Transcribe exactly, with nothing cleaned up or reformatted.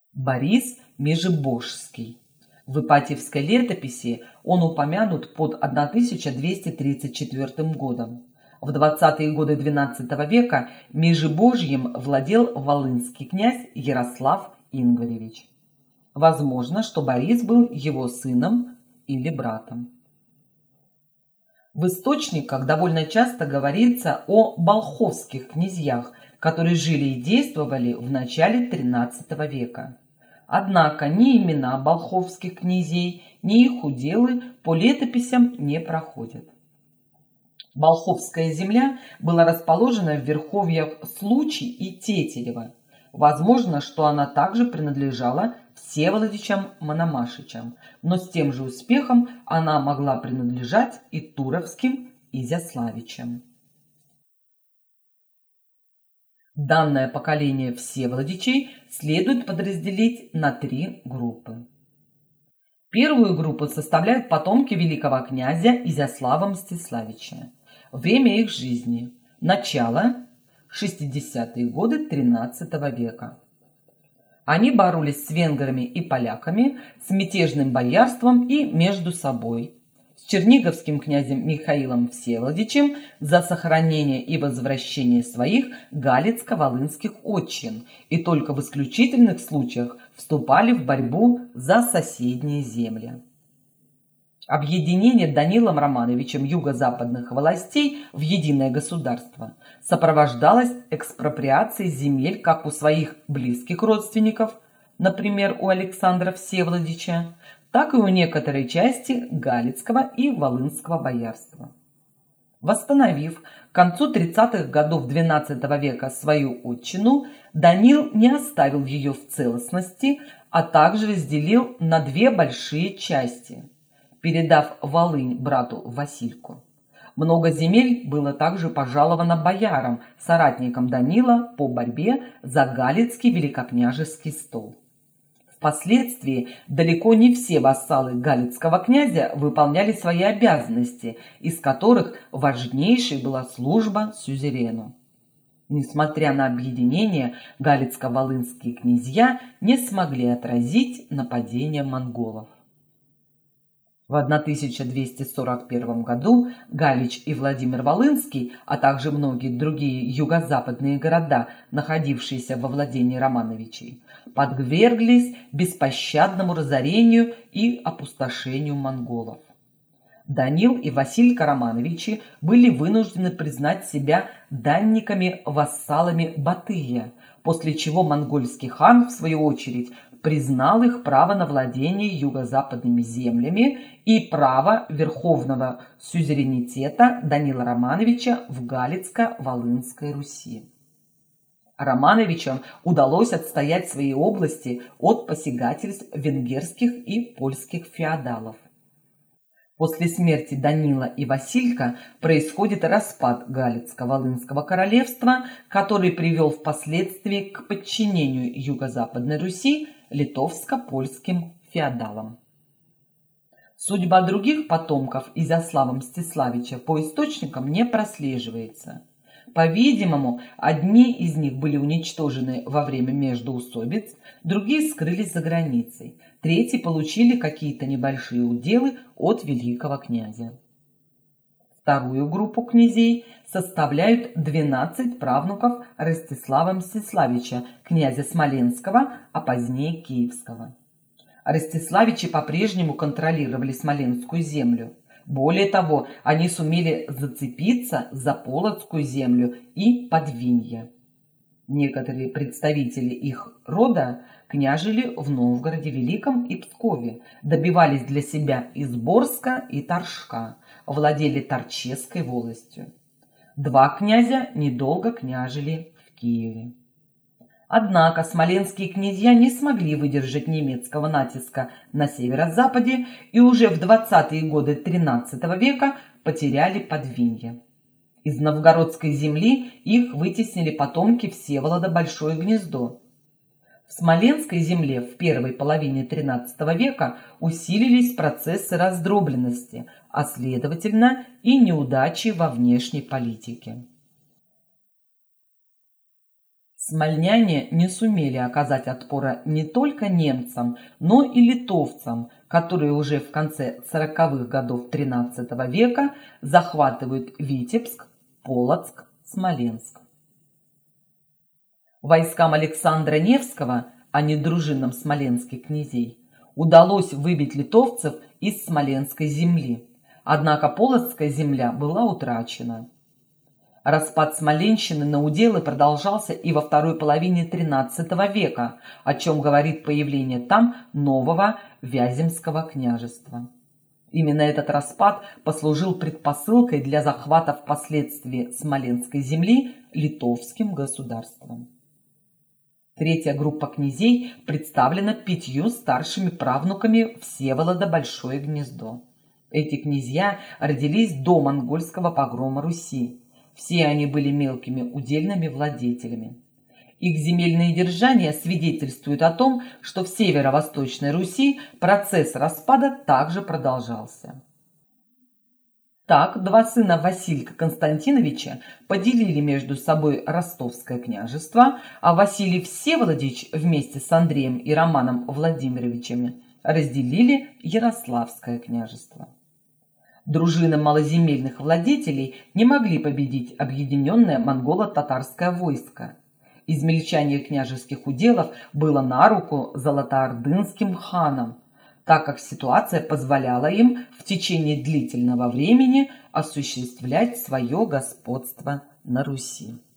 Борис Межибожский. В Ипатьевской летописи он упомянут под тысяча двести тридцать четвёртым годом. В двадцатые годы двенадцатого века Межибожьем владел волынский князь Ярослав Ингваревич. Возможно, что Борис был его сыном или братом. В источниках довольно часто говорится о болховских князьях, которые жили и действовали в начале тринадцатого века. Однако ни имена болховских князей, ни их уделы по летописям не проходят. Болховская земля была расположена в верховьях Случи и Тетерева. Возможно, что она также принадлежала Всеволодичам-Мономашичам, но с тем же успехом она могла принадлежать и Туровским Изяславичам. Данное поколение Всеволодичей следует подразделить на три группы. Первую группу составляют потомки великого князя Изяслава Мстиславича. Время их жизни – начало шестидесятые годы тринадцатого века. Они боролись с венграми и поляками, с мятежным боярством и между собой, с черниговским князем Михаилом Всеволодичем за сохранение и возвращение своих галицко-волынских отчин и только в исключительных случаях вступали в борьбу за соседние земли. Объединение Данилом Романовичем юго-западных властей в единое государство сопровождалось экспроприацией земель как у своих близких родственников, например, у Александра Всеволодича, так и у некоторой части галицкого и волынского боярства. Восстановив к концу тридцатых годов двенадцатого века свою отчину, Данил не оставил ее в целостности, а также разделил на две большие части, передав Волынь брату Васильку. Много земель было также пожаловано боярам, соратникам Данила по борьбе за галицкий великокняжеский стол. Впоследствии далеко не все вассалы галицкого князя выполняли свои обязанности, из которых важнейшей была служба сюзерену. Несмотря на объединение, галицко-волынские князья не смогли отразить нападение монголов. В тысяча двести сорок первом году Галич и Владимир Волынский, а также многие другие юго-западные города, находившиеся во владении Романовичей, подверглись беспощадному разорению и опустошению монголов. Данил и Василька Романовичи были вынуждены признать себя данниками-вассалами Батыя, после чего монгольский хан, в свою очередь, признал их право на владение юго-западными землями и право верховного сюзеренитета Данила Романовича в Галицко-Волынской Руси. Романовичам удалось отстоять свои области от посягательств венгерских и польских феодалов. После смерти Данила и Василька происходит распад Галицко-Волынского королевства, который привел впоследствии к подчинению Юго-Западной Руси литовско-польским феодалам. Судьба других потомков Изяслава Мстиславича по источникам не прослеживается. По-видимому, одни из них были уничтожены во время междоусобиц, другие скрылись за границей, третьи получили какие-то небольшие уделы от великого князя. Вторую группу князей составляют двенадцать правнуков Ростислава Мстиславича, князя Смоленского, а позднее Киевского. Ростиславичи по-прежнему контролировали Смоленскую землю. Более того, они сумели зацепиться за Полоцкую землю и Подвинье. Некоторые представители их рода княжили в Новгороде Великом и Пскове, добивались для себя Изборска и Торжка, владели Торчесской волостью. Два князя недолго княжили в Киеве. Однако смоленские князья не смогли выдержать немецкого натиска на северо-западе и уже в двадцатые годы тринадцатого века потеряли Подвинье. Из новгородской земли их вытеснили потомки Всеволода Большое Гнездо. В Смоленской земле в первой половине тринадцатого века усилились процессы раздробленности, а следовательно и неудачи во внешней политике. Смольняне не сумели оказать отпора не только немцам, но и литовцам, которые уже в конце сороковых годов тринадцатого века захватывают Витебск, Полоцк, Смоленск. Войскам Александра Невского, а не дружинам смоленских князей, удалось выбить литовцев из Смоленской земли, однако Полоцкая земля была утрачена. Распад Смоленщины на уделы продолжался и во второй половине тринадцатого века, о чем говорит появление там нового Вяземского княжества. Именно этот распад послужил предпосылкой для захвата впоследствии Смоленской земли литовским государством. Третья группа князей представлена пятью старшими правнуками Всеволода Большое Гнездо. Эти князья родились до монгольского погрома Руси. Все они были мелкими удельными владетелями. Их земельные держания свидетельствуют о том, что в северо-восточной Руси процесс распада также продолжался. Так, два сына Василька Константиновича поделили между собой Ростовское княжество, а Василий Всеволодович вместе с Андреем и Романом Владимировичами разделили Ярославское княжество. Дружины малоземельных владетелей не могли победить объединенное монголо-татарское войско. Измельчание княжеских уделов было на руку золотоордынским ханам, так как ситуация позволяла им в течение длительного времени осуществлять свое господство на Руси.